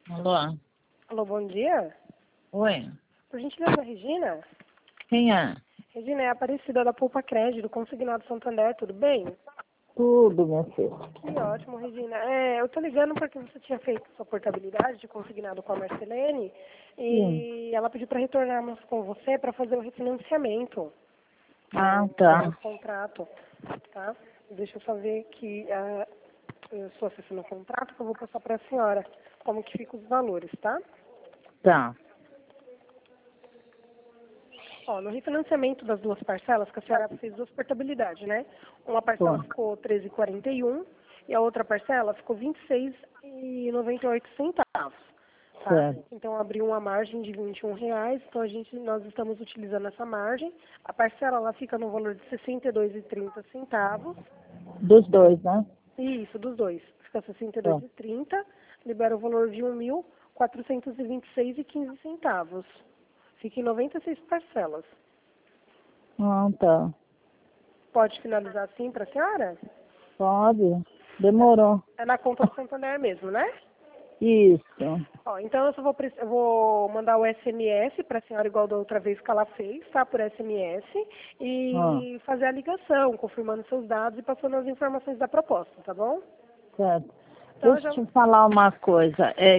Alô? Alô, bom dia. Oi? Por gentileza, Regina? Quem é? Regina, é a Aparecida da Poupa Crédito, consignado Santander, tudo bem? Tudo, minha filha. Que ótimo, Regina. Eu tô ligando porque você tinha feito sua portabilidade de consignado com a Marcelene Sim. e ela pediu para retornarmos com você para fazer o refinanciamento Ah, do tá. nosso contrato, tá? Deixa eu só ver que eu estou acessando o contrato que eu vou passar para a senhora como que ficam os valores, tá? Tá. Ó, no refinanciamento das duas parcelas, que a senhora fez duas portabilidades, né? Uma parcela Pô. ficou 13,41 e a outra parcela ficou 26,98 centavos, tá? Certo. Então abriu uma margem de R$ 21, então nós estamos utilizando essa margem. A parcela ela fica no valor de 62,30 centavos. Dos dois, né? Isso, dos dois. Fica Tá. 62,30, libera o valor de 1.426,15 centavos. Fica em 96 parcelas. Ah, tá. Pode finalizar assim para a senhora? Pode. Demorou. É na conta do Santander mesmo, né? Isso. Ó, então eu vou mandar o SMS para a senhora igual da outra vez que ela fez, tá? Por SMS. Ah, E fazer a ligação, confirmando seus dados e passando as informações da proposta, tá bom? certo. Então eu Deixa já, eu te falar uma coisa. É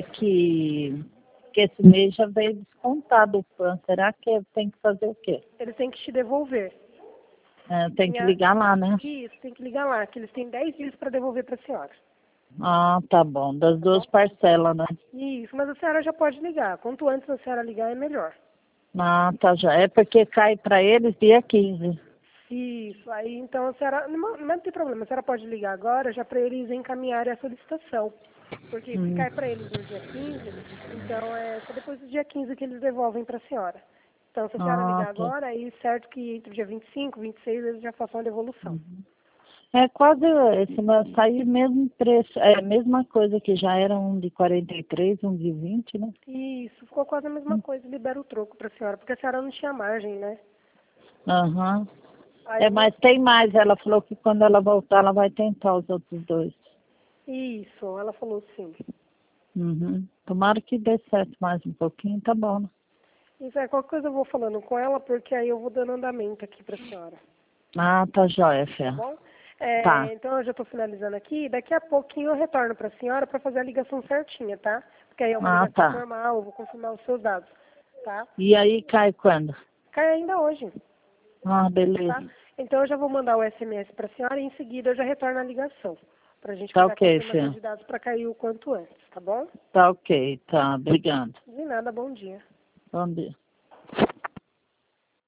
que esse mês já veio descontado o plano. Será que tem que fazer o quê? eles têm que te devolver. É, tem que Minha, ligar lá, né? isso, tem que ligar lá, que eles têm 10 dias para devolver para a senhora, Ah, tá bom. Das tá bom? duas parcelas, né? Isso, mas a senhora já pode ligar. Quanto antes a senhora ligar é melhor. Ah, tá já. É porque cai para eles dia 15. Isso, aí então a senhora, não tem problema, a senhora pode ligar agora já para eles encaminharem a solicitação. Porque se Hum. cai para eles no dia 15, então é só depois do dia 15 que eles devolvem para a senhora. Então se a senhora Ah, ligar ok. agora, aí certo que entre o dia 25 e 26 eles já façam a devolução. Uhum. É quase esse vai sair mesmo preço, é a mesma coisa que já era um de 43, um de 20, né? Isso, ficou quase a mesma Hum. coisa, libera o troco para a senhora, porque a senhora não tinha margem, né? Aham. Aí É, eu vou. mas tem mais, ela falou que quando ela voltar ela vai tentar os outros dois. Isso, ela falou sim. Uhum. Tomara que dê certo mais um pouquinho, tá bom, né? Isso é qualquer coisa eu vou falando com ela, porque aí eu vou dando andamento aqui para a senhora. Ah, tá jóia, Tá Fé. bom? Tá. Então eu já estou finalizando aqui. Daqui a pouquinho eu retorno para a senhora para fazer a ligação certinha, tá? Porque aí é uma Ah, ligação tá. normal, eu vou confirmar os seus dados, tá? E aí cai quando? Cai ainda hoje, Ah, tá? beleza. Então eu já vou mandar o SMS para a senhora e em seguida eu já retorno a ligação, para a gente Tá fazer a ok, confirmação Fé. de dados para cair o quanto antes, tá bom? Tá ok, tá. Obrigado. De nada, bom dia. Bom dia.